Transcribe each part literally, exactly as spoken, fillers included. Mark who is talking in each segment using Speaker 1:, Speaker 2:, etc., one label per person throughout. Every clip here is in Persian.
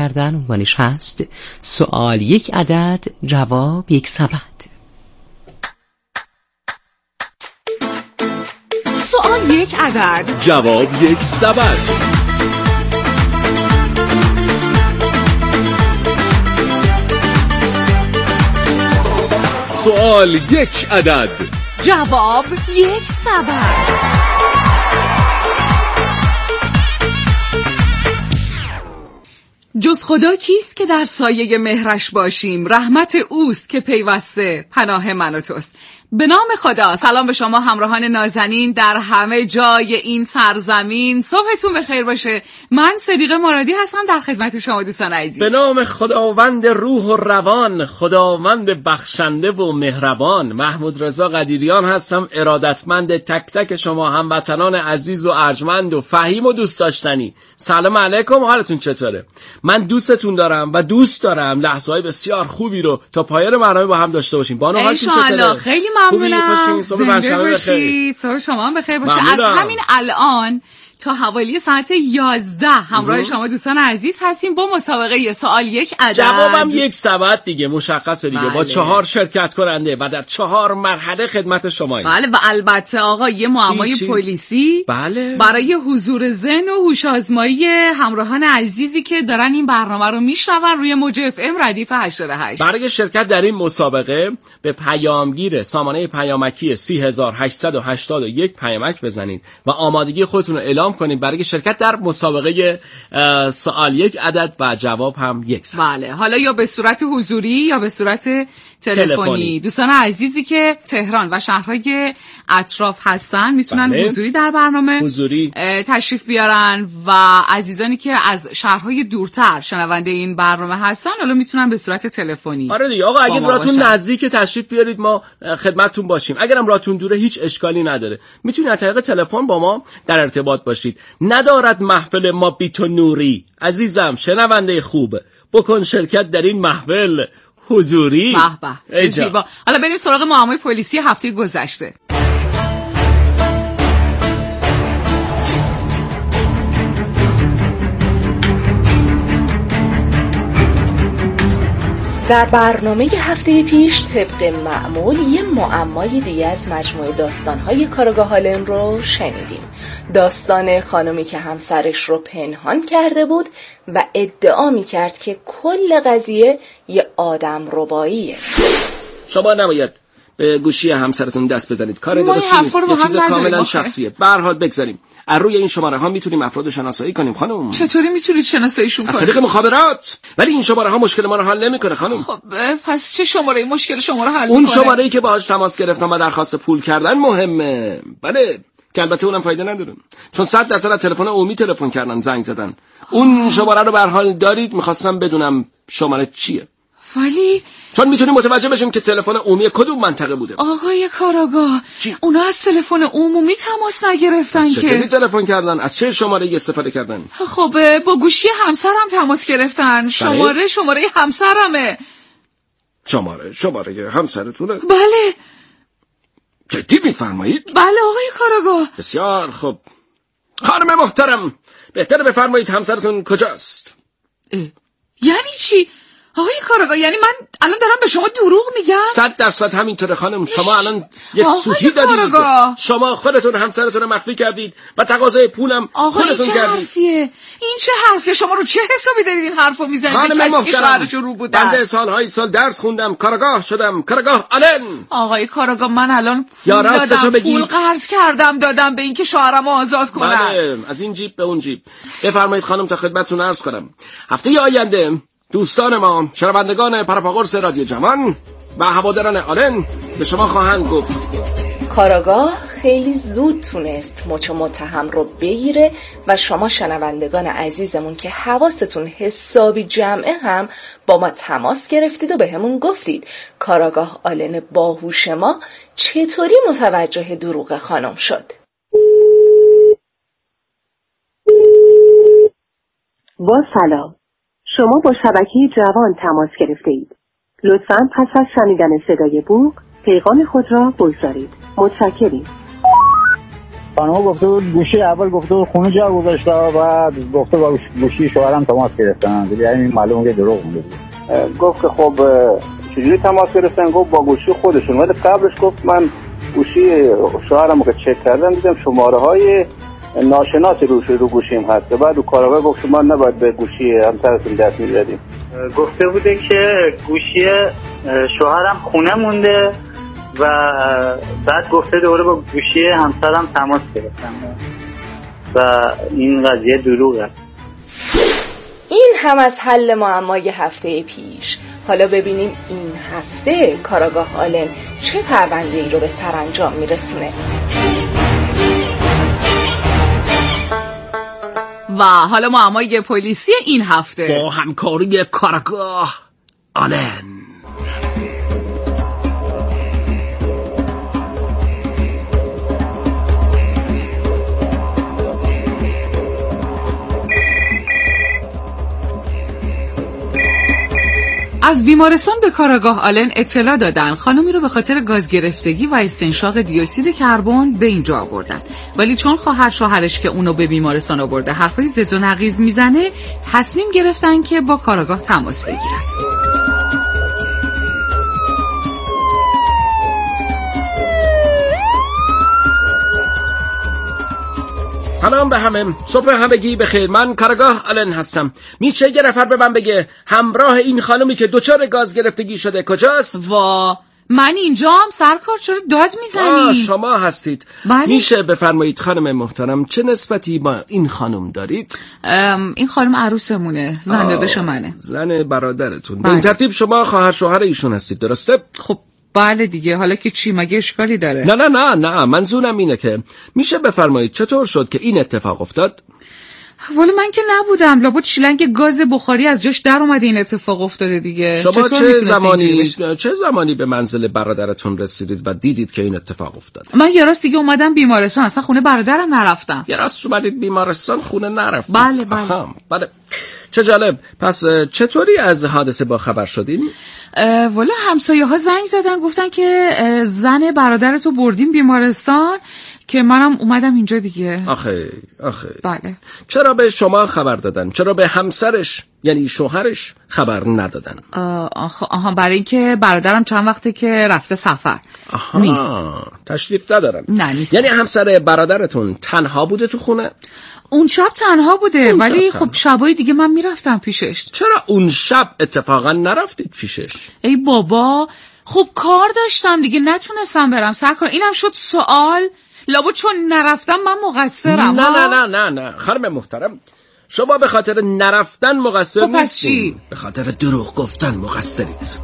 Speaker 1: کردن عنوانش هست سوال یک عدد، جواب یک سبد.
Speaker 2: سوال یک عدد،
Speaker 3: جواب یک سبد. سوال یک عدد،
Speaker 2: جواب یک سبد. جز خدا کیست که در سایه مهرش باشیم؟ رحمت اوست که پیوسته پناه من و توست. به نام خدا. سلام به شما همراهان نازنین در همه جای این سرزمین. صبحتون بخیر باشه. من صدیقه مرادی هستم در خدمت شما دوستان عزیز.
Speaker 3: به نام خداوند روح و روان، خداوند بخشنده و مهربان. محمود رضا قدیریان هستم، ارادتمند تک تک شما هموطنان عزیز و ارجمند و فهیم و دوست داشتنی. سلام علیکم، حالتون چطوره؟ من دوستتون دارم و دوست دارم لحظه‌های بسیار خوبی رو تا پایان برنامه با هم داشته باشیم. بانو حالتون چطوره؟
Speaker 2: خیلی ممنونم. زنده باشید. صبح شما هم بخیر باشه. از همین الان تا حوالی ساعت یازده همراه شما دوستان عزیز هستیم با مسابقه سوال یک عدد،
Speaker 3: جوابم یک سبد دیگه، مشخصه دیگه. بله. با چهار شرکت کننده و در چهار مرحله خدمت شماییم.
Speaker 2: بله و البته آقا یه معمای پلیسی
Speaker 3: بله.
Speaker 2: برای حضور ذهن و هوش آزمایی همراهان عزیزی که دارن این برنامه رو میشنون روی موج اف ام ردیف هشتاد و هشت.
Speaker 3: برای شرکت در این مسابقه به پیامگیر سامانه پیامکی سه هزار و هشتصد و هشتاد و یک پیامک بزنید و آمادگی خودتون رو اعلام کنید برای شرکت در مسابقه سوال یک عدد و جواب هم یک سبد.
Speaker 2: بله، حالا یا به صورت حضوری یا به صورت تلفنی. دوستان عزیزی که تهران و شهرهای اطراف هستن میتونن بله. حضوری در برنامه
Speaker 3: حضوری
Speaker 2: تشریف بیارن و عزیزانی که از شهرهای دورتر شنونده این برنامه هستن حالا میتونن به صورت تلفنی.
Speaker 3: آره دیگه آقا، اگه راهتون نزدیک تشریف بیارید ما خدمتتون باشیم. اگرم راهتون دوره هیچ اشکالی نداره، میتونید از طریق تلفن با ما در ارتباط باشید. ندارد محفل ما بی تو نوری، عزیزم شنونده خوب، بکن شرکت در این محفل حضوری.
Speaker 2: به به، زیبا. حالا بریم سراغ معامله پلیسی هفته گذشته.
Speaker 4: در برنامه هفته پیش طبق معمول یه معمای دیگه از مجموعه داستان‌های کارگاه هالن رو شنیدیم. داستان خانمی که همسرش رو پنهان کرده بود و ادعا می‌کرد که کل قضیه یه آدم رباییه.
Speaker 3: شما نباید به گوشی همسرتون دست بزنید، کار درستی نیست، یه چیز کاملا شخصیه. به هر حال بگذاریم. از روی این شماره ها میتونیم افراد شناسایی کنیم خانم.
Speaker 2: چطوری میتونید شناساییشون کنید؟
Speaker 3: از طریق مخابرات. ولی این شماره ها مشکل ما رو حل نمیکنه خانم.
Speaker 2: خب پس چه شماره مشکل شما رو حل
Speaker 3: اون
Speaker 2: میکنه؟
Speaker 3: اون شماره‌ای که باهاش تماس گرفتم و درخواست پول کردن مهمه. بله، که البته اونم فایده نداره، چون صد درصد از تلفن عمومی تلفن کردن، زنگ زدن. اون شماره رو به هر حال دارید؟ می‌خواستم بدونم شماره چیه.
Speaker 2: ولی
Speaker 3: چون میتونیم متوجه بشیم که تلفن عمومی کدوم منطقه بوده.
Speaker 2: آقای کاراگاه، اونا از تلفن عمومی تماس نگرفتن که.
Speaker 3: از چه تلفن کردن؟ از چه شماره استفاده کردن؟
Speaker 2: خب با گوشی همسرم تماس گرفتن. شماره شماره همسرمه.
Speaker 3: شماره شماره همسرتونه؟
Speaker 2: بله.
Speaker 3: جدی میفرمایید؟
Speaker 2: بله آقای کاراگاه.
Speaker 3: بسیار خوب. خانم محترم، بهتره بفرمایید همسرتون کجاست؟
Speaker 2: یعنی چی؟ آقای کاراگاه، یعنی من الان دارم به شما دروغ میگم؟
Speaker 3: صد درصد همینطوره خانم. شما الان یک سوتی دادید. کاراگاه. شما خودتون همسرتون رو مخفی کردید و تقاضای پولم خودتون کردید.
Speaker 2: این چه حرفیه؟ این چه حرفیه؟ شما رو چه حسابی دارید این حرفو میزنید؟
Speaker 3: خانم محترم،
Speaker 2: رو بودن.
Speaker 3: بنده سالهای سال درس خوندم، کاراگاه شدم، کاراگاه آلن.
Speaker 2: آقای کاراگاه، من الان پول دادم، پول قرض کردم دادم به اینکه شوهرمو آزاد کنم.
Speaker 3: بله، از این جیب به اون جیب. بفرمایید خانم تا خدمتتون عرض کنم. هفته آینده دوستان ما، شنوندگان پرپاقرص رادیو جوان و هواداران آلن به شما خواهند گفت.
Speaker 4: کاراگاه خیلی زود تونست مچ متهم رو بگیره و شما شنوندگان عزیزمون که حواستون حسابی جمعه هم با ما تماس گرفتید و به همون گفتید کاراگاه آلن باهوش ما چطوری متوجه دروغ خانم شد.
Speaker 5: با سلام، شما با شبکه جوان تماس گرفته اید. لطفاً پس از شنیدن صدای بوق پیغام خود را بگذارید. متشکریم.
Speaker 6: خانم گفته بود گوشی، اول گفته بود خونه جا گذاشته، بعد گفته با گوشی شوهرم تماس گرفتن، یعنی معلومه که دروغ میگه. گفت که خب چجوری تماس گرفتن؟ گفت با گوشی خودشون، ولی قبلش گفت من گوشی شوهرم رو چک کردم دیدم شماره های ناشناسی روش رو گوشیم هست. بعد کارآگاه گفت شما نباید به گوشی همسرتون دست می‌زدید.
Speaker 7: گفته بوده که گوشی شوهرم خونه مونده و بعد گفته دوباره با گوشی همسرم تماس گرفتم و این قضیه دروغه.
Speaker 4: این هم از حل معمای هفته پیش. حالا ببینیم این هفته کاراگاه آلن چه پرونده‌ای رو به سرانجام میرسونه.
Speaker 2: و حالا معمای پلیسی این هفته
Speaker 3: با همکاری کاراگاه آلن.
Speaker 2: از بیمارستان به کاراگاه آلن اطلاع دادن خانمی رو به خاطر گاز گرفتگی و استنشاق دیوکسید کربن به اینجا آوردن، ولی چون خواهر شوهرش که اونو به بیمارستان آورده حرفای ضد و نقیض میزنه، تصمیم گرفتن که با کاراگاه تماس بگیرن.
Speaker 3: سلام به همه، صبح همگی بخیر. من کاراگاه آلن هستم. میشه یه نفر به من بگه همراه این خانمی که دچار گاز گرفتگی شده کجاست؟
Speaker 2: وا من اینجام سرکار، چرا داد میزنی؟
Speaker 3: شما هستید.
Speaker 2: بله؟
Speaker 3: میشه بفرمایید خانم محترم چه نسبتی با این خانم دارید؟
Speaker 2: این خانم عروسمونه، زن داداش منه.
Speaker 3: زن برادرتون.
Speaker 2: بله.
Speaker 3: به این ترتیب شما خواهر شوهر ایشون هستید، درسته؟
Speaker 2: خب بله دیگه، حالا که چی، مگه اشکالی داره؟
Speaker 3: نه نه نه نه منظورم اینه که میشه بفرمایید چطور شد که این اتفاق افتاد؟
Speaker 2: والا من که نبودم، لابد شیلنگ گاز بخاری از جاش در اومده این اتفاق افتاده دیگه.
Speaker 3: شما چه زمانی چه زمانی به منزل برادرتون رسیدید و دیدید که این اتفاق افتاد؟
Speaker 2: من یه راست دیگه اومدم بیمارستان، اصلا خونه برادرم نرفتم.
Speaker 3: یه راست اومدید بیمارستان، خونه نرفتید؟
Speaker 2: بله بله.
Speaker 3: بله. چه جالب. پس چطوری از حادثه با خبر شدین؟
Speaker 2: والا همسایه ها زنگ زدن گفتن که زن برادرتو بردیم بیمارستان، که منم اومدم اینجا دیگه.
Speaker 3: آخه آخه
Speaker 2: بله.
Speaker 3: چرا به شما خبر دادن؟ چرا به همسرش یعنی شوهرش خبر ندادن؟
Speaker 2: آخه آها برای اینکه برادرم چند وقته که رفته سفر.
Speaker 3: آها.
Speaker 2: نیست.
Speaker 3: تشریف ندارن.
Speaker 2: نه نیست.
Speaker 3: یعنی همسر برادرتون تنها بوده تو خونه؟
Speaker 2: اون شب تنها بوده،
Speaker 3: اون
Speaker 2: ولی
Speaker 3: شب
Speaker 2: خب شبای دیگه من میرفتم پیشش.
Speaker 3: چرا اون شب اتفاقا نرفتید پیشش؟
Speaker 2: ای بابا خب کار داشتم دیگه، نتونستم برم سرکار. اینم شد سوال؟ لابد چون نرفتم من مقصرم؟
Speaker 3: نه نه نه نه نه خانم محترم، شما به خاطر نرفتن مقصر
Speaker 2: خب
Speaker 3: نیستید، به خاطر دروغ گفتن مقصرید.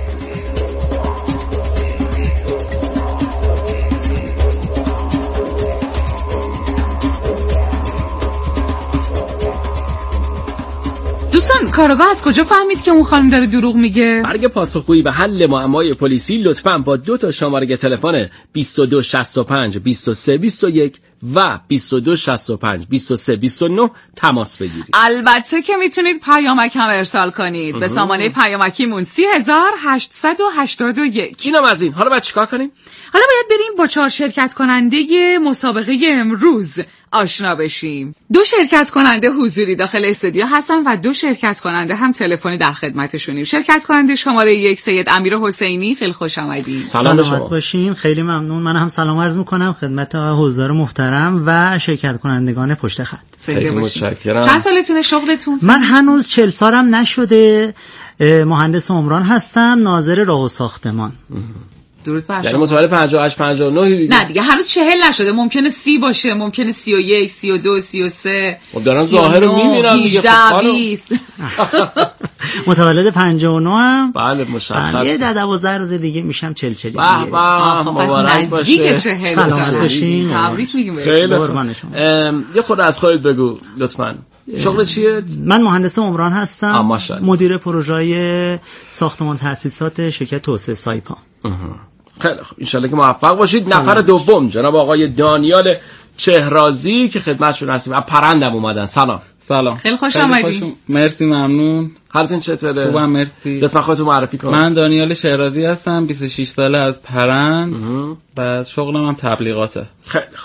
Speaker 2: دوستان کاراگاه از کجا فهمید که اون خانم داره دروغ میگه؟
Speaker 3: برای پاسخگویی به حل معمای پلیسی لطفاً با دو تا شماره تلفن بیست و دو شصت و پنج بیست و سه بیست و یک و بیست و دو شصت و پنج بیست و سه بیست و نه تماس بگیرید.
Speaker 2: البته که میتونید پیامک هم ارسال کنید به سامانه پیامکیمون سی هزار هشتصد و هشتاد و یک.
Speaker 3: اینم از این. حالا باید چیکار کنیم؟
Speaker 2: حالا باید بریم با چهار شرکت کننده مسابقه امروز آشنا بشیم. دو شرکت کننده حضوری داخل استودیو هستن و دو شرکت کننده هم تلفنی در خدمتشونیم. شرکت کننده شماره یک سید امیر حسینی، خیلی خوش آمدید.
Speaker 3: سلام شما
Speaker 8: باشین. خیلی ممنون. من هم سلام عرض میکنم خدمت حضار محترم و شرکت کنندگان پشت خط.
Speaker 3: خیلی متشکرم.
Speaker 2: چند سالتونه شغلتون؟
Speaker 8: من هنوز چهل سالم نشده. مهندس عمران هستم، ناظر راه و ساختمان.
Speaker 2: درود بر شما.
Speaker 3: یعنی متولد پنجاه و هشت پنجاه و نه
Speaker 2: نه دیگه هنوز چهل نشده، ممکنه سی باشه، ممکنه سی و یک، سی و دو، سی و سه.
Speaker 3: خب دارن ظاهر رو میبینم دیگه.
Speaker 2: هجده، بیست.
Speaker 8: متولد پنجاه و نه هم.
Speaker 3: بله مشخص.
Speaker 8: یه ده دوازده روز دیگه میشم چهل چهل دیگه.
Speaker 3: به به مبارک باشه.
Speaker 2: سلامت
Speaker 8: باشین.
Speaker 2: تبریک میگیم
Speaker 3: خیلی قربانشون. یه خورده از خودت بگو لطفاً. شغل چیه؟
Speaker 8: من مهندس عمران هستم، مدیر پروژه ساختمان تأسیسات شرکت توسعه سایپا.
Speaker 3: خیلی خوب، انشالله که موفق باشید. سلام. نفر دوم جناب آقای دانیال چهرازی که خدمتشون هستیم و پرندم اومدن. سلام.
Speaker 9: سلام.
Speaker 2: خیلی خوش آمدید.
Speaker 9: مرسی ممنون.
Speaker 3: حالتون چطوره؟
Speaker 9: خوبم مرسی.
Speaker 3: لطفا خودتون معرفی کنید.
Speaker 9: من دانیال چهرازی هستم، بیست و شش ساله، از پرند. بعد شغلم هم تبلیغاته.
Speaker 3: خیلی خوب.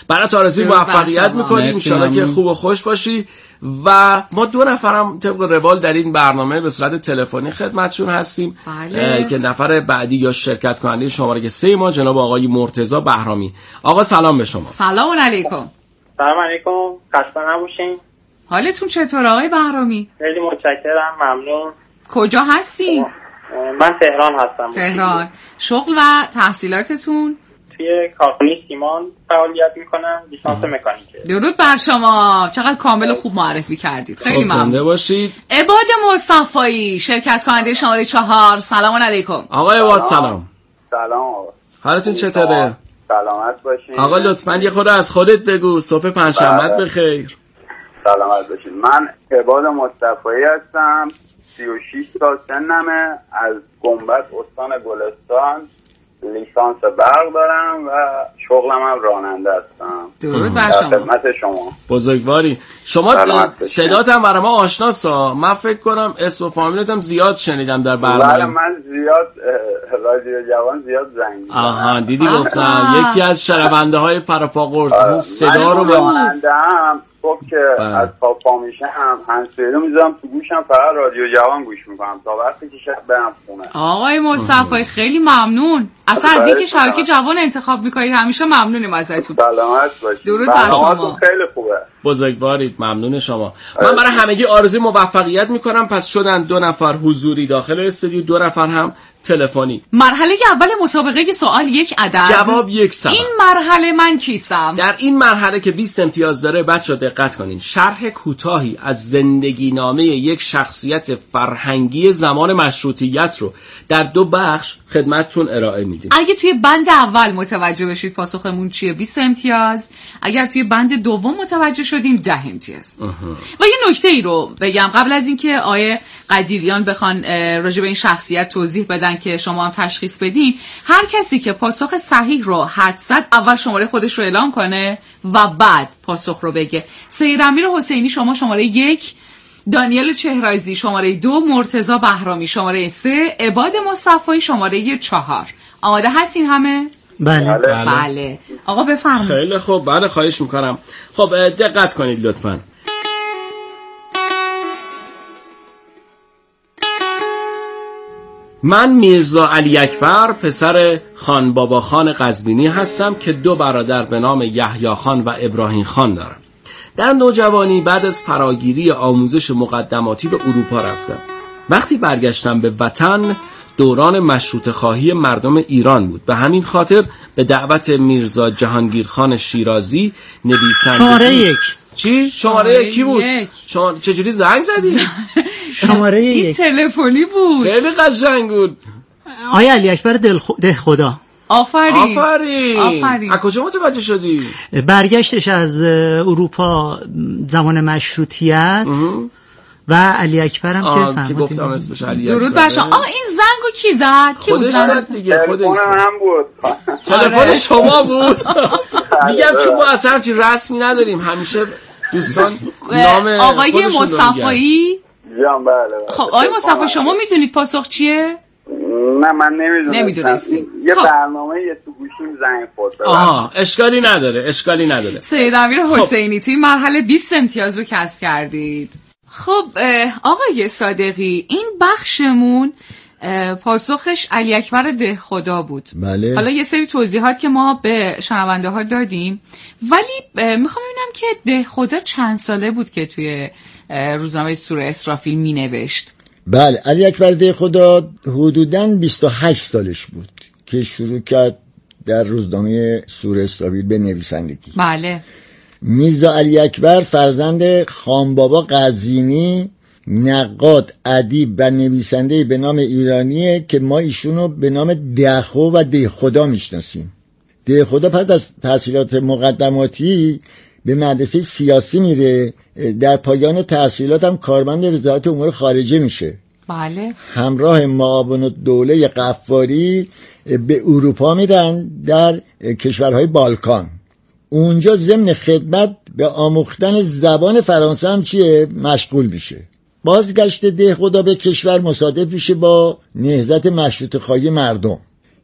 Speaker 3: برات آرزوی موفقیت میکنیم، انشالله که خوب و خوش باشی. و ما دو نفرم طبق روال در این برنامه به صورت تلفنی خدمتشون هستیم.
Speaker 2: بله.
Speaker 3: که نفر بعدی یا شرکت کننده شماره سه ما جناب آقای مرتضی بهرامی. آقا سلام به شما.
Speaker 2: سلام علیکم.
Speaker 10: سلام علیکم، خسته نباشین.
Speaker 2: حالتون چطور آقای بهرامی؟
Speaker 10: خیلی متشکرم، ممنون.
Speaker 2: کجا هستی؟
Speaker 10: من تهران هستم.
Speaker 2: تهران. شغل و تحصیلاتتون؟
Speaker 10: توی کارخانه سیمان فعالیت میکنم، لیسانس مکانیکه.
Speaker 2: درود بر شما، چقدر کامل و خوب معرفی کردید، خیلی ممنون.
Speaker 3: باشید.
Speaker 2: عباد مصطفایی، شرکت کننده شماره چهار، سلام علیکم.
Speaker 3: آقای عباد سلام.
Speaker 6: سلام آقا.
Speaker 3: حالتون چطوره؟
Speaker 6: سلامت باشین.
Speaker 3: آقا لطفاً یه خورده از خودت بگو. صبح پنجشنبهت بخیر.
Speaker 6: سلامت باشین. من عباد مصطفایی هستم، سی و شش سال سنمه، از گنبد استان گلستان، لیسانس برق دارم و شغلم هم راننده هستم.
Speaker 2: درود بر شما.
Speaker 6: خدمت شما.
Speaker 3: بزرگواری. شما صدات هم برای ما آشناسا. من فکر کنم اسم و فامیلت هم زیاد شنیدم در برنامه.
Speaker 6: بله من زیاد رادیو جوان زیاد زنگ میزنم.
Speaker 3: آها دیدی گفتم یکی از شنونده های پراپاگورد صدا رو
Speaker 6: راننده‌ام. خب که بله. از پا پا میشم هندزفری رو میذارم تو گوشم، فقط رادیو جوان گوش میکنم تا وقتی که شب برم خونه.
Speaker 2: آقای مصطفی خیلی ممنون. اصلا از اینکه شبکه جوان انتخاب میکنید همیشه ممنونیم ازتون.
Speaker 6: سلامت باشید.
Speaker 2: درود بر شما.
Speaker 6: خیلی خوبه.
Speaker 3: بزرگوارید، ممنون شما. من برای همگی آرزوی موفقیت میکنم. پس شدن دو نفر حضوری داخل استودیو، دو نفر هم تلفنی.
Speaker 2: مرحله اول مسابقه سوال یک عدد،
Speaker 3: جواب یک سبب.
Speaker 2: این مرحله من کیستم؟
Speaker 3: در این مرحله که بیست امتیاز داره بچه‌ها دقت کنین. شرح کوتاهی از زندگی نامه یک شخصیت فرهنگی زمان مشروطیت رو در دو بخش خدمتتون ارائه میدیم.
Speaker 2: اگه توی بند اول متوجه بشید پاسخمون چیه بیست امتیاز، اگر توی بند دوم متوجه شدیم ده امتیاز. و یه نکته ای رو بگم قبل از اینکه آیه قدیریان بخوان راجع به این شخصیت توضیح بدن که شما هم تشخیص بدین، هر کسی که پاسخ صحیح رو حد زد اول شماره خودش رو اعلام کنه و بعد پاسخ رو بگه. سید امیر حسینی شما شماره یک، دانیل چهرازی شماره دو، مرتضی بهرامی شماره سه، عباد مصطفی شماره چهار. آماده هستین همه؟
Speaker 8: بله.
Speaker 2: بله. بله. آقا بفرمایید.
Speaker 3: خیلی خوب، بله خواهش میکنم. خب دقت کنید لطفاً. من میرزا علی اکبر پسر خان بابا خان قزوینی هستم که دو برادر به نام یحیی خان و ابراهیم خان دارم. در نوجوانی بعد از فراگیری آموزش مقدماتی به اروپا رفتم. وقتی برگشتم به وطن دوران مشروطه خواهی مردم ایران بود. به همین خاطر به دعوت میرزا جهانگیر خان شیرازی نویسندگی
Speaker 8: شماره یک.
Speaker 3: چی؟ شماره یکی بود. شما چجوری زنگ زدی؟
Speaker 8: شماره یک.
Speaker 2: این تلفنی بود.
Speaker 3: خیلی قشنگ بود.
Speaker 8: آیا علی اکبر دل خ... ده خدا.
Speaker 2: آفرین.
Speaker 3: آفرین.
Speaker 2: آفرین.
Speaker 3: از کجا متوجه شدی؟
Speaker 8: برگشتش از اروپا زمان مشروطیت و علی اکبر هم که فهمید.
Speaker 3: که گفتم اسمش علی اکبر.
Speaker 2: درود بر شما. آ این زنگو کی زد؟ کی بود
Speaker 3: زد دیگه؟ خودش
Speaker 6: هم بود.
Speaker 3: تلفن شما بود. میگم چون ما اصلا چی رسمی نداریم، همیشه دوستان نام
Speaker 2: آقای مصطفی.
Speaker 6: جان بله.
Speaker 2: خب آقای مصطفی شما میدونید پاسخ چیه؟
Speaker 6: نه من نمیدونم.
Speaker 2: نمیدونستی.
Speaker 6: یه
Speaker 2: خب.
Speaker 6: برنامه یه تو گوشیم زنگ خورد.
Speaker 3: آها اشکالی نداره، اشکالی نداره.
Speaker 2: سید امیر حسینی توی مرحله بیست امتیاز رو کسب کردید. خب آقای صادقی این بخشمون پاسخش علی اکبر ده خدا بود.
Speaker 11: بله.
Speaker 2: حالا یه سری توضیحات که ما به شنونده ها دادیم، ولی میخوام ببینم که ده خدا چند ساله بود که توی روزنامه سوره اسرافیل می نوشت؟
Speaker 11: بله علی اکبر ده خدا حدوداً بیست و هشت سالش بود که شروع کرد در روزنامه سوره اسرافیل به نویسندگی.
Speaker 2: بله.
Speaker 11: میرزا علی اکبر فرزند خان بابا قزوینی، نقاد، ادیب و نویسنده به نام ایرانیه که ما ایشونو به نام دهخو و ده خدا میشناسیم. ده خدا پس از تحصیلات مقدماتی به مدرسه سیاسی میره، در پایان تحصیلات هم کارمند وزارت امور خارجه میشه.
Speaker 2: بله.
Speaker 11: همراه معاون الدوله قفاری به اروپا میرن، در کشورهای بالکان. اونجا ضمن خدمت به آموختن زبان فرانسه هم چیه مشغول میشه. بازگشت ده خدا به کشور مصادف میشه با نهضت مشروطه خواهی مردم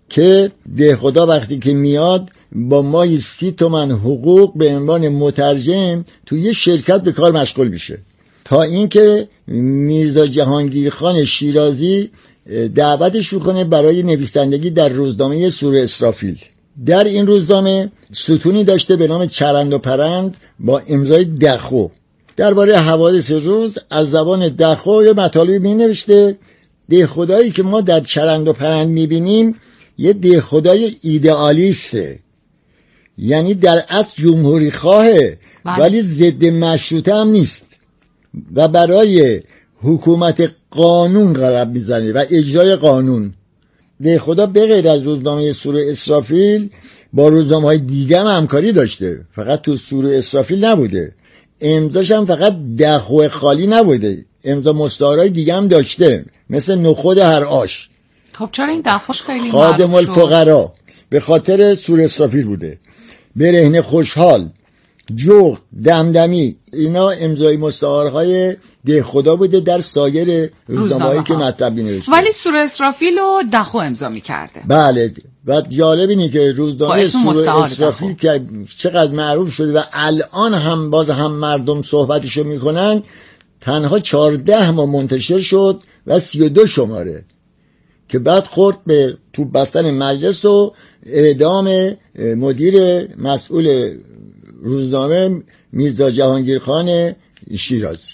Speaker 11: که دهخدا وقتی که میاد با مای سی تومن حقوق به عنوان مترجم توی یه شرکت به کار مشغول میشه، تا اینکه میرزا جهانگیرخان شیرازی دعوتش میکنه برای نویسندگی در روزنامه سور اسرافیل. در این روزنامه ستونی داشته به نام چرند و پرند با امضای دخو. درباره حوادث روز از زبان دخو یه مطالبی می نوشته. دهخدایی که ما در چرند و پرند میبینیم یه دهخدای ایدئالیسته، یعنی در اصل جمهوری خواهه ولی ضد مشروطه هم نیست و برای حکومت قانون غرب میزنه و اجرای قانون. دهخدا به غیر از روزنامه سور اسرافیل با روزنامه‌های دیگه هم همکاری داشته، فقط تو سور اسرافیل نبوده. امضاش هم فقط دخو خالی نبوده، امضا مستعارهای دیگه هم داشته، مثل نخود هر آش.
Speaker 2: خب چرا این دخوش خیلی
Speaker 11: خادم الفقرا به خاطر سور اسرافیل بوده. برهنه خوشحال، جغد، دمدمی، اینا امضای مستعارهای دهخدا بوده در سایر روزنامه‌هایی که مطلب می‌نوشته.
Speaker 2: ولی سور اسرافیل رو دخو امضا می‌کرده.
Speaker 11: بله. و جالب اینه که روزنامه سور اسرافیل که چقدر معروف شده و الان هم باز هم مردم صحبتشو میکنن، تنها چهارده ماه منتشر شد و سی و دو شماره که بعد خورد به تو بستن مجلس و اعدام مدیر مسئول روزنامه میرزا جهانگیرخان شیرازی.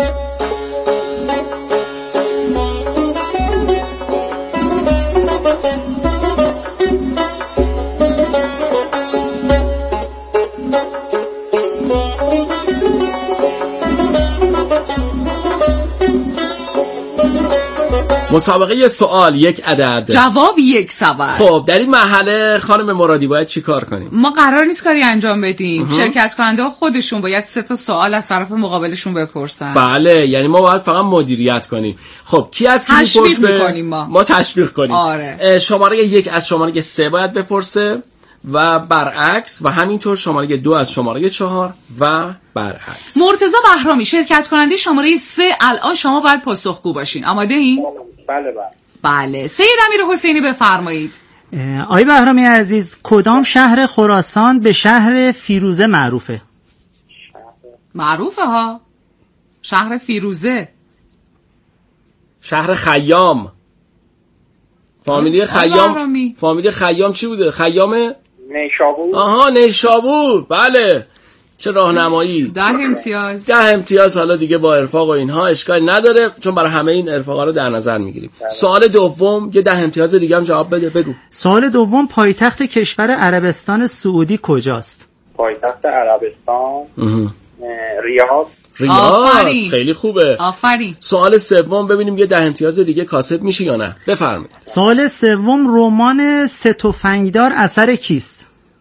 Speaker 3: مسابقه سوال یک عدد،
Speaker 2: جواب یک سبد.
Speaker 3: خب در این مرحله خانم مرادی باید چی کار کنیم؟
Speaker 2: ما قرار نیست کاری انجام بدیم. شرکت کننده ها خودشون باید سه تا سوال از طرف مقابلشون بپرسن.
Speaker 3: بله، یعنی ما باید فقط مدیریت کنیم. خب کی از کی میپرسه؟
Speaker 2: تشویق میکنیم ما.
Speaker 3: ما تشویق کنیم.
Speaker 2: آره.
Speaker 3: شماره یک از شماره سه باید بپرسه و برعکس، و همینطور شماره دو از شماره چهار و برعکس.
Speaker 2: مرتضی بهرامی شرکت کننده شماره سه، الان شما باید پاسخگو باشین. آماده این؟
Speaker 10: بله بله.
Speaker 2: بله. سید امیر حسینی بفرمایید.
Speaker 8: آقای بهرامی عزیز، کدام شهر خراسان به شهر فیروزه معروفه؟
Speaker 2: معروفه ها. شهر فیروزه.
Speaker 3: شهر خیام. فامیلی خیام. فامیلی خیام چی بوده؟ خیام
Speaker 10: نیشابور.
Speaker 3: آها نیشابور. بله. چه راهنمایی.
Speaker 2: ده امتیاز.
Speaker 3: ده امتیاز. حالا دیگه با ارفاق و اینها اشکال نداره، چون برای همه این ارفاقا رو در نظر میگیریم. سوال دوم یه ده امتیاز دیگه هم جواب بده. بگو.
Speaker 8: سوال دوم، پایتخت کشور عربستان سعودی کجاست؟
Speaker 10: پایتخت عربستان ریاض.
Speaker 3: ریاض. خیلی خوبه.
Speaker 2: آفرین.
Speaker 3: سوال سوم ببینیم یه ده امتیاز دیگه کاسب میشه یا نه. بفرمایید.
Speaker 8: سوال سوم، رمان سه تفنگدار اثر کیست؟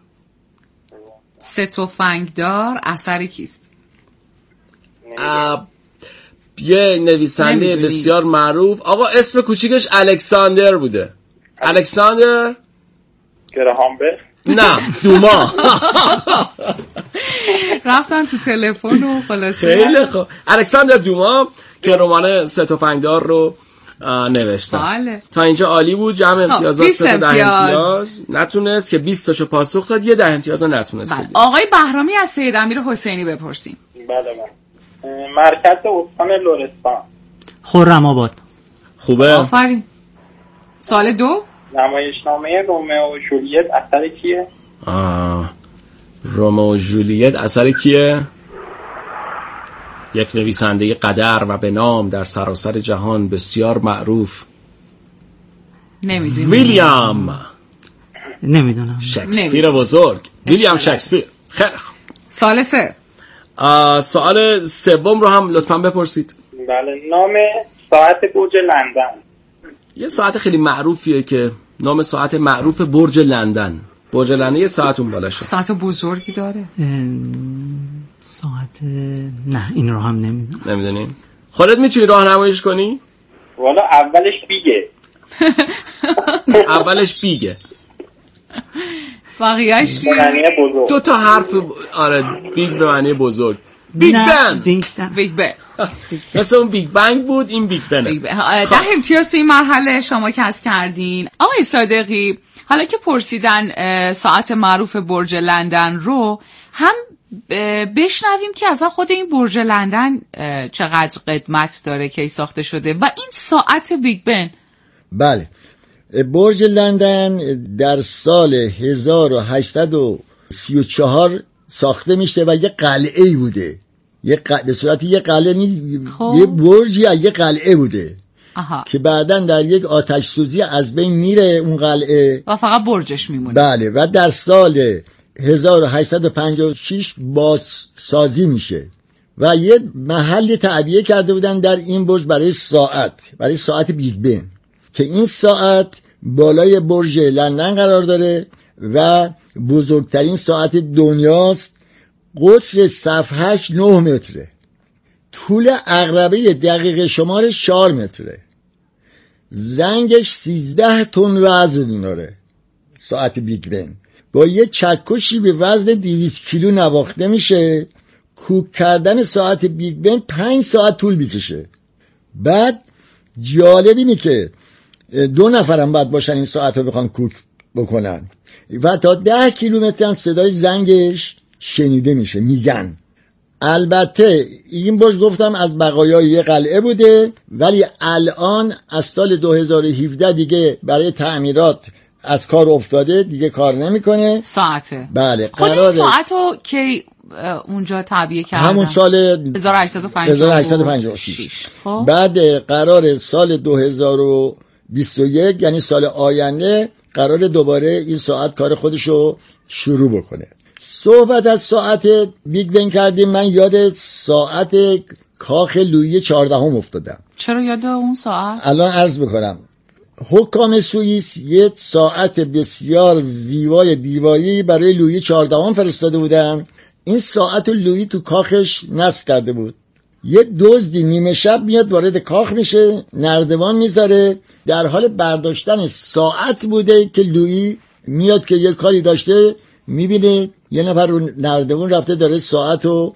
Speaker 2: سه تفنگدار اثر کیست؟
Speaker 3: یه نویسنده نمیدونی. بسیار معروف. آقا اسم کوچیکش الکساندر بوده. الکساندر
Speaker 10: گراهام بل.
Speaker 3: نه دوما.
Speaker 2: رفتن تو تلفن و خلاصه.
Speaker 3: خیلی خوب. الکساندر دوما که رمان سه تفنگدار رو نوشته.
Speaker 2: بله.
Speaker 3: تا اینجا عالی بود. جمع امتیازات سه تا ده امتیاز نتونست که بیست تاشو پاسخ داد، یه ده امتیاز نتونست.
Speaker 2: بله. آقای بهرامی از سید امیر حسینی بپرسیم.
Speaker 10: بله بله. مرکز استان لرستان.
Speaker 8: خرم آباد.
Speaker 3: خوبه.
Speaker 2: آفرین. سال دو،
Speaker 10: نمایشنامه رومئو و جولیت اثر کیه؟
Speaker 3: آه. رومئو و جولیت اثر کیه؟ یک نویسنده قدر و به نام در سراسر جهان بسیار معروف.
Speaker 2: نمیدونم.
Speaker 3: ویلیام.
Speaker 8: نمیدونم.
Speaker 3: شکسپیر بزرگ. ویلیام شکسپیر. خیلی خوب.
Speaker 2: سال سه.
Speaker 3: سوال سوم رو هم لطفاً بپرسید.
Speaker 10: بله. نام ساعت برج لندن.
Speaker 3: یه ساعت خیلی معروفیه که نام ساعت معروف برج لندن. برج لندن یه ساعت اون بالاشه.
Speaker 2: ساعت بزرگی داره.
Speaker 8: ساعت نه این رو هم نمیدونم.
Speaker 3: نمیدونی؟ خودت میتونی راهنماییش کنی؟
Speaker 10: والا اولش بیگه.
Speaker 3: اولش بیگه.
Speaker 2: بقیه‌اش
Speaker 3: دو تا حرف. آره بیگ به معنی بزرگ. بیگ بن.
Speaker 2: بیگ بن.
Speaker 3: مثل اون بیگ بنگ بود، این بیگ بنه.
Speaker 2: ده امتیاز این مرحله شما کسب کردین. آقای صادقی، حالا که پرسیدن ساعت معروف برج لندن رو، هم بشنویم که اصلا خود این برج لندن چقدر قدمت داره، کی ساخته شده و این ساعت بیگ بن.
Speaker 11: بله، برج لندن در سال هزار و هشتصد و سی و چهار ساخته میشه و یه قلعه بوده، یه ق... به صورت یه قلعه نی... یه برجی یه قلعه بوده.
Speaker 2: آها.
Speaker 11: که بعداً در یک آتش سوزی از بین میره اون قلعه
Speaker 2: و فقط برجش میمونه.
Speaker 11: بله، و در سال هزار و هشتصد و پنجاه و شش بازسازی میشه و یه محل تعبیه کرده بودن در این برج برای ساعت، برای ساعت بیگ بن، که این ساعت بالای برج لندن قرار داره و بزرگترین ساعت دنیاست. قطر صفحه‌اش نه متره، طول عقربه دقیقه شمارش چهار متره، زنگش سیزده تن وزن داره. ساعت بیگ بن با یه چکشی به وزن دویست کیلو نواخته میشه. کوک کردن ساعت بیگ بن پنج ساعت طول میکشه. بعد جالب اینه که دو نفرم باید باشن این ساعت رو بخوان کوک بکنن و تا ده کیلومتر هم صدای زنگش شنیده میشه. میگن البته این برج گفتم از بقایای یه قلعه بوده، ولی الان از سال دو هزار و هفده دیگه برای تعمیرات از کار افتاده، دیگه کار نمیکنه.
Speaker 2: ساعته.
Speaker 11: بله.
Speaker 2: خود این ساعت رو که اونجا تعبیه کردن
Speaker 11: همون سال
Speaker 2: هزار و هشتصد و پنجاه و شش.
Speaker 11: خب. بعد قرار سال دو هزار و بیست و یک یعنی سال آینده قرار دوباره این ساعت کار خودشو شروع بکنه. صحبت از ساعت بیگ بن کردیم، من یاد ساعت کاخ لویی چهاردهم افتادم.
Speaker 2: چرا یاد اون ساعت؟
Speaker 11: الان عرض میکنم. حکام سوئیس یه ساعت بسیار زیبای دیواری برای لویی چهاردهم فرستاده بودن. این ساعت لویی تو کاخش نصب کرده بود. یه دزدی نیمه شب میاد وارد کاخ میشه، نردبان میذاره، در حال برداشتن ساعت بوده که لویی میاد که یه کاری داشته، میبینه یه نفر رو نردبان رفته داره ساعت رو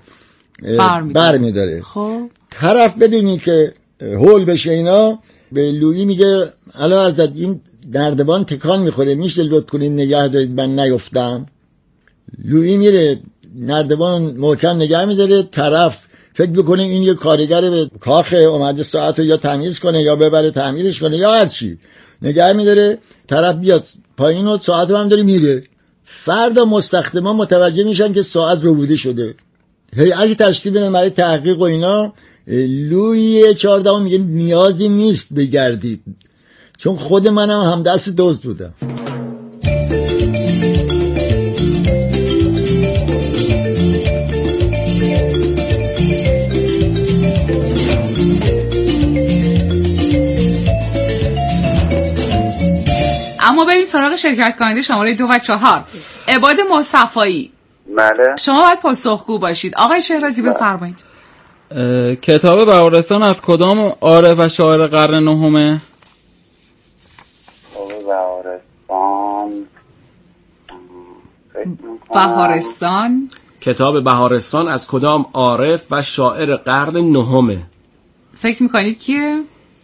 Speaker 11: بر میداره.
Speaker 2: خب
Speaker 11: طرف بدونی که هول بشه اینا، به لویی میگه الان از این نردبان تکان میخوره، میشه لطف کنید نگه دارید من نیفتم. لویی میره نردبان محکم نگه میداره. طرف فکر بکنه این یه کارگر به کاخ اومده ساعت رو یا تمیز کنه یا ببره تعمیرش کنه یا هر چی، نگه میداره. طرف بیاد پایین و ساعت رو هم داره میره. فردا مستخدمان متوجه میشن که ساعت ربوده شده. هیئتی تشکیل بدن برای تحقیق و اینا. لویی چهاردهم میگه نیازی نیست بگردید، چون خود منم هم دست دزد بودم.
Speaker 2: اما بریم سراغ شرکت کننده شماره دو و چهار، عباد مصطفایی.
Speaker 10: بله.
Speaker 2: شما باید پاسخگو باشید. آقای شهرازی بفرمایید.
Speaker 9: کتاب بهارستان از کدام عارف و شاعر قرن نهمه؟
Speaker 10: کتاب بهارستان
Speaker 2: بهارستان
Speaker 3: کتاب بهارستان از کدام عارف و شاعر قرن نهمه؟
Speaker 2: فکر میکنید کیه؟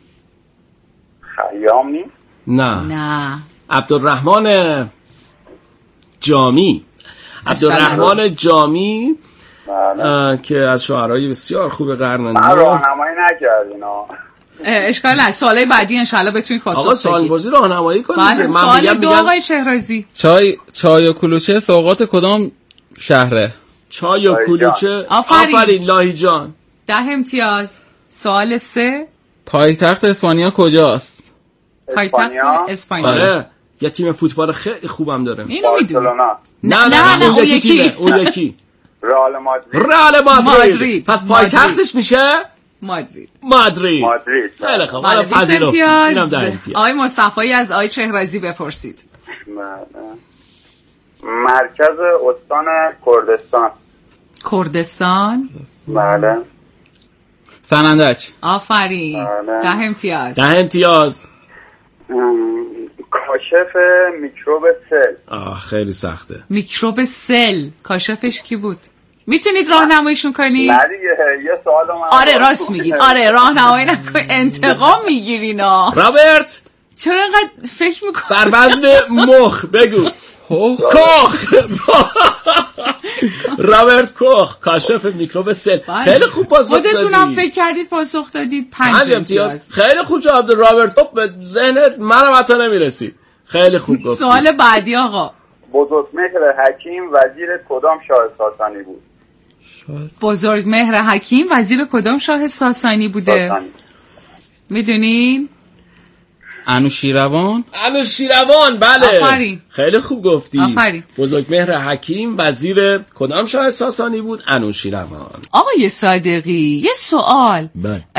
Speaker 10: خیام نیست؟
Speaker 3: نه
Speaker 2: نه
Speaker 3: عبدالرحمن جامی. عبدالرحمن جامی که از شاعرای بسیار خوب قرن نهم.
Speaker 10: من راهنمایی نکردین ها.
Speaker 2: اشکال نه، سوالای بعدی انشالله بتونید پاسخ بدید.
Speaker 3: آقا سوال‌پرسی راهنمایی کنید.
Speaker 2: من سوال دو آقای شهرازی.
Speaker 9: چای چای و کلوچه سوغات کدام شهره؟
Speaker 3: چای و کلوچه.
Speaker 2: آفرین.
Speaker 3: آفرین لاهی جان.
Speaker 2: ده امتیاز. سوال سه،
Speaker 9: پایتخت اسپانیا کجاست؟
Speaker 2: پایتخت اسپانیا.
Speaker 3: آره یه تیم فوتبال خیلی خوبم داره.
Speaker 2: اینو میدونی؟
Speaker 3: نه نه نه اون یکی اون یکی
Speaker 10: رئال مادرید.
Speaker 3: رئال مادرید. پس پایتختش میشه
Speaker 2: مادرید.
Speaker 3: مادرید.
Speaker 10: مادرید.
Speaker 3: خیلی خوب. حالا پذیرفت. اینم ده امتیاز.
Speaker 2: آقای مصطفایی از آقای چهرازی بپرسید.
Speaker 10: مرکز استان کردستان.
Speaker 2: کردستان؟
Speaker 10: بله.
Speaker 9: سنندج.
Speaker 2: آفرین. ده امتیاز.
Speaker 3: ده امتیاز.
Speaker 10: کاشف میکروب سل.
Speaker 3: آه خیلی سخته.
Speaker 2: میکروب سل کاشفش کی بود؟ میتونید راهنماییشون کنید؟
Speaker 6: نه دیگه یه سوال من.
Speaker 2: آره راست میگید. آره راهنمایی نکن، انتقام میگیرینا.
Speaker 3: رابرت
Speaker 2: چرا اینقدر فکر میکنی؟
Speaker 3: بر وزن مخ بگو. کوخ. رابرت کوخ، کاشف میکروب سل. خیلی خوب پاسخ دادی.
Speaker 2: خودتونم فکر کردید پاسخ دادید. پنج امتیاز.
Speaker 3: خیلی خوب جواب داد رابرت. خب به ذهنت منم حتی نمیرسید. خیلی خوب گفتی.
Speaker 2: سوال بعدی آقا.
Speaker 6: بزرگمهر حکیم وزیر کدام شاه ساسانی بود؟
Speaker 2: بزرگمهر حکیم وزیر کدام شاه ساسانی بوده؟ ساسانی. میدونین؟
Speaker 9: انوشیروان.
Speaker 3: انوشیروان بله.
Speaker 2: آفرین.
Speaker 3: خیلی خوب گفتی.
Speaker 2: آفرین.
Speaker 3: بزرگمهر حکیم وزیر کدام شاه ساسانی بود؟ انوشیروان.
Speaker 2: آقای صادقی یه سوال.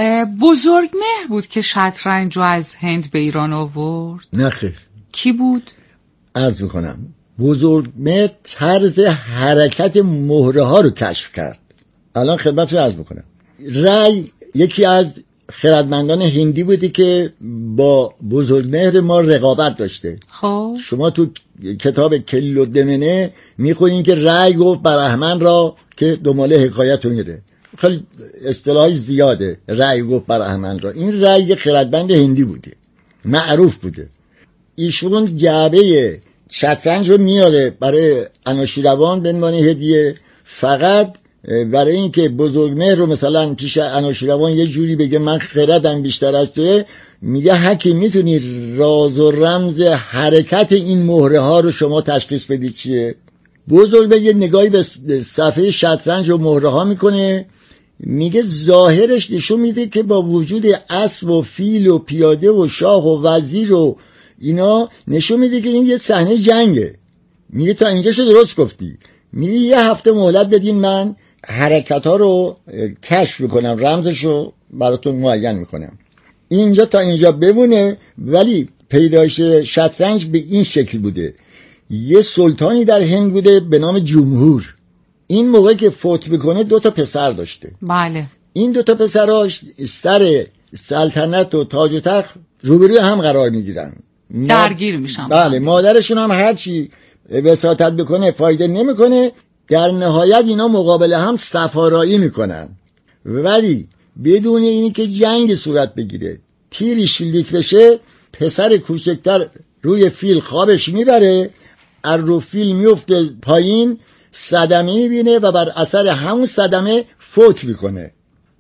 Speaker 2: بزرگمهر بود که شطرنج رو از هند به ایران آورد؟
Speaker 11: نه خیر.
Speaker 2: کی بود؟
Speaker 11: عرض میکنم بزرگمهر طرز حرکت مهره ها رو کشف کرد. الان خدمت رو عرض میکنم. رای یکی از خردمندان هندی بودی که با بزرگمهر ما رقابت داشته.
Speaker 2: خب
Speaker 11: شما تو کتاب کل و دمنه میخونین که رای گفت برهمن را که دنباله حکایت رو میره. خیلی اصطلاحی زیاده. رای گفت برهمن را. این رای خردمند هندی بوده، معروف بوده. ایشون جعبه شطرنج رو میاره برای انوشیروان به عنوان هدیه، فقط برای اینکه بزرگمهر رو مثلا پیش انوشیروان یه جوری بگه من خردم بیشتر از توه، میگه حکیم میتونی راز و رمز حرکت این مهره ها رو شما تشخیص بدید چیه؟ بزرگ بگه نگاهی به صفحه شطرنج و مهره ها میکنه، میگه ظاهرش نشون میده که با وجود اسب و فیل و پیاده و شاه و وزیر و اینا نشون میده که این یه صحنه جنگه. میگه تا اینجاشو درست گفتی. میگه یه هفته مهلت بدین من حرکت ها رو کشف میکنم، رمزش رو براتون معین میکنم. اینجا تا اینجا بمونه. ولی پیدایش شطرنج به این شکل بوده. یه سلطانی در هند بوده به نام جمهور. این موقع که فوت میکنه دو تا پسر داشته.
Speaker 2: بله. این
Speaker 11: دو تا پسراش سر سلطنت و تاج و تخت روبروی هم قرار میگیرن،
Speaker 2: درگیر میشن.
Speaker 11: بله. مادرشون هم هرچی وساطت بکنه فایده نمیکنه. در نهایت اینا مقابل هم سفارایی میکنن، ولی بدون اینی که جنگ صورت بگیره، تیری شلیک بشه، پسر کوچکتر روی فیل خوابش میبره، از رو فیل میفته پایین، صدمه میبینه و بر اثر همون صدمه فوت میکنه.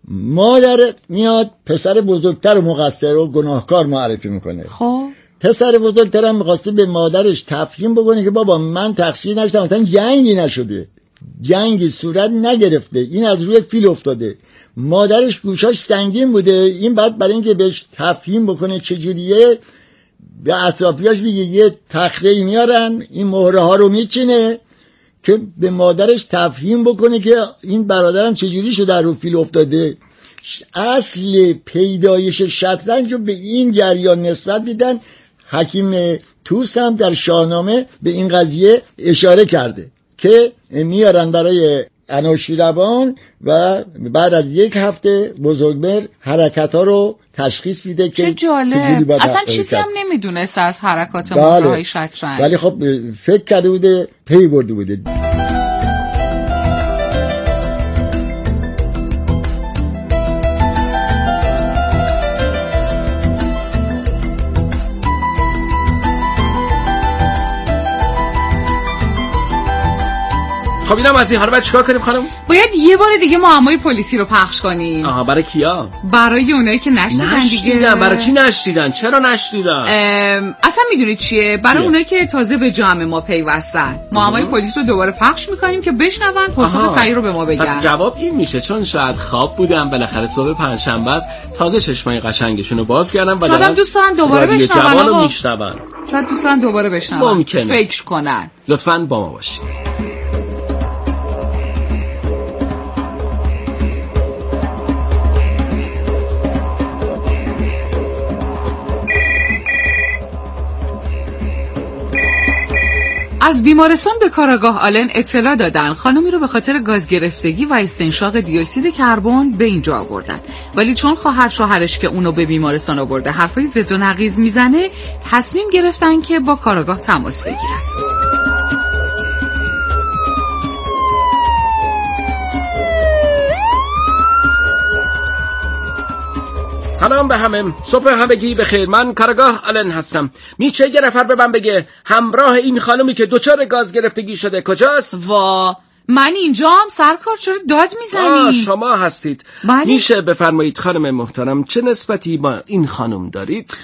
Speaker 11: مادر میاد پسر بزرگتر و مقصر و گناهکار معرفی میکنه.
Speaker 2: خب
Speaker 11: پسر بزرگترم میخواسته به مادرش تفهیم بکنه که بابا من تقصیر نشدم، مثلا جنگی نشده، جنگی صورت نگرفته، این از روی فیل افتاده. مادرش گوشاش سنگین بوده. این بعد برای اینکه بهش تفهیم بکنه چجوریه، به اطرافیاش میگه یه تخته میارن، این مهره ها رو میچینه که به مادرش تفهیم بکنه که این برادرم چجوری شده در رو فیل افتاده. اصل پیدایش شطرنج رو به این جریان نسبت میدن. حکیم توس هم در شاهنامه به این قضیه اشاره کرده که میارن برای انوشیروان و بعد از یک هفته بزرگمهر حرکت ها رو تشخیص میده که
Speaker 2: چه جالب. اصلا چیزی هم نمیدونست از حرکات مهره های شطرنج،
Speaker 11: ولی خب فکر کرده بوده، پی برده بوده.
Speaker 3: خب اینم از این. حالا باید چیکار کنیم خانم؟
Speaker 2: باید یه بار دیگه معمای پلیسی رو پخش کنیم.
Speaker 3: آها برای کیا؟
Speaker 2: برای اونایی که نشنیدن دیگه.
Speaker 3: برای چی نشنیدن؟ چرا نشنیدن؟
Speaker 2: اصلا میدونید چیه؟ برای اونایی که تازه به جمع ما پیوستن. معمای پلیس رو دوباره پخش میکنیم که بشنون پاسخ صحیح رو به ما بگن.
Speaker 3: پس جواب این میشه چون شاید خواب بودن، بالاخره صبح پنجشنبه است، تازه چشمای قشنگشون رو باز کردن و
Speaker 2: شاید دوست دارن دوباره بشنون.
Speaker 3: آقا میشنون.
Speaker 2: شاید دوست دارن دوباره بشنون.
Speaker 3: ممکنه.
Speaker 2: فکر کنن.
Speaker 3: لطفاً با ما باشید.
Speaker 2: از بیمارستان به کاراگاه آلن اطلاع دادن خانمی رو به خاطر گاز گرفتگی و استنشاق دی اکسید کربن به اینجا آوردن، ولی چون خواهر شوهرش که اونو به بیمارستان آورده حرفای ضد و نقیض میزنه، تصمیم گرفتن که با کاراگاه تماس بگیرن.
Speaker 3: سلام به همه، صبح همگی بخیر. من کارگاه آلن هستم. میشه یه نفر به من بگه همراه این خانومی که دوچار گاز گرفتگی شده کجاست؟
Speaker 2: وا من اینجام سرکار، چرا داد میزنی؟
Speaker 3: شما هستید.
Speaker 2: بله؟
Speaker 3: میشه بفرمایید خانم محترم چه نسبتی با این خانم دارید؟